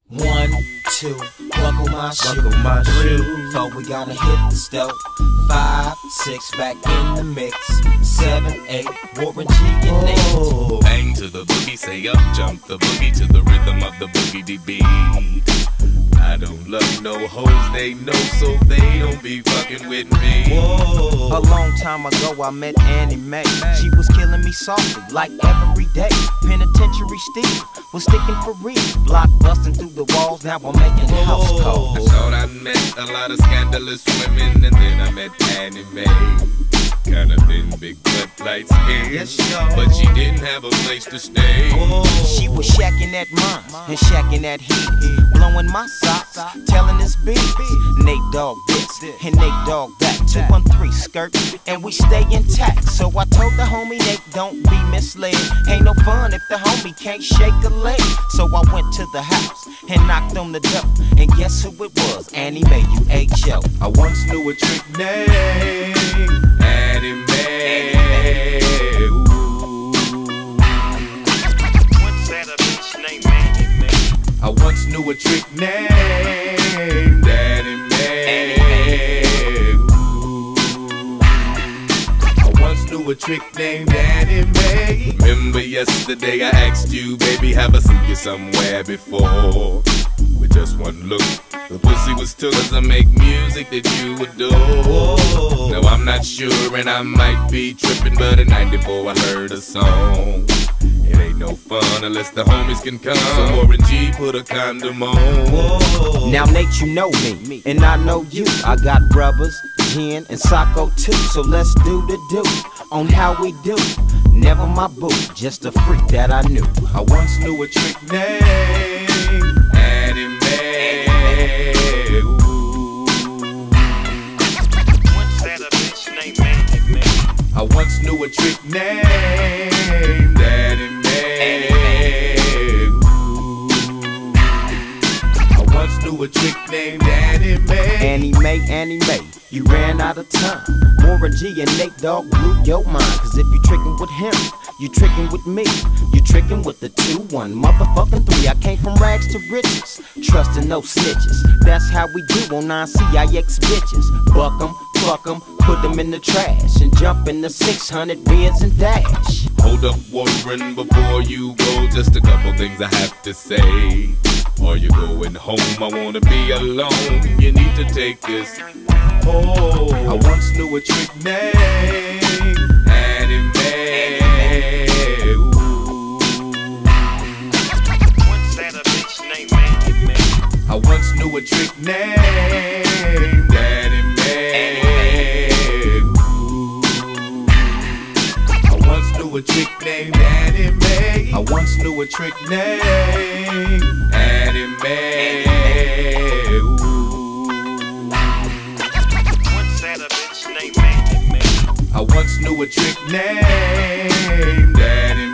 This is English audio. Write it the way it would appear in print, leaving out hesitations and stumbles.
1, 2, buckle my shoe. 3, 4, we gotta hit the stove. 5, 6, back in the mix. 7, 8, Warren G and Nate. Bang to the boogie, say up, jump the boogie to the rhythm of the boogie beat. I don't love no hoes, they know, so they don't be fucking with me. Whoa. A long time ago I met Annie Mae. She was killing me softly like every day. Penitentiary Steve was sticking for real. Block busting through the walls, now I'm making house calls. I thought I met a lot of scandalous women, and then I met Annie Mae. Kinda thin, big butt, light skin, Yes, but she didn't have a place to stay. She was shacking at mine and shacking at his, blowing my socks, telling his business. Nate Dogg this and Nate Dogg that. 213 skirt and we stay intact. So I told the homie Nate, don't be misled. Ain't no fun if the homie can't shake a leg. So I went to the house and knocked on the door, and guess who it was? Annie Mae, UHO. I once knew a trick named Annie Mae. Once had a bitch named Annie Mae. I once knew a trick named Annie Mae. I once knew a trick named Annie Mae. Remember yesterday I asked you, baby, have I seen you somewhere before? With just one look, the pussy was took. 'Cause I make music that you adore. Now I'm not sure and I might be tripping, but the night before I heard a song. It ain't no fun unless the homies can come. So Warren G put a condom on. Now Nate, you know me, and I know you. I got brothers, Jen and Socko too. So let's do the do on how we do. Never my boo, just a freak that I knew. I once knew a trick named Annie Mae. Once had a bitch named Annie Mae. I once knew a trick named Annie Mae. I once knew a trick named Annie Mae. Annie Mae, you ran out of time. Warren G and Nate Dogg blew your mind. 'Cause if you tricking with him, you tricking with me. You tricking with the 2, 1, motherfucking 3. I came from rags to riches, trusting no snitches. That's how we do on 9CIX bitches. Buck 'em, fuck 'em, put them in the trash, and jump in the 600 Benz and dash. Hold up, Warren, before you go, just a couple things I have to say. Are you going home? I wanna be alone. You need to take this. Oh, I once knew a trick named Annie Mae. Once had a bitch named Annie Mae. I once knew a trick named Annie Mae. I once knew a trick named Annie Mae. I once knew a trick named Annie Mae. Once had a bitch named Annie Mae. I once knew a trick named Annie Mae.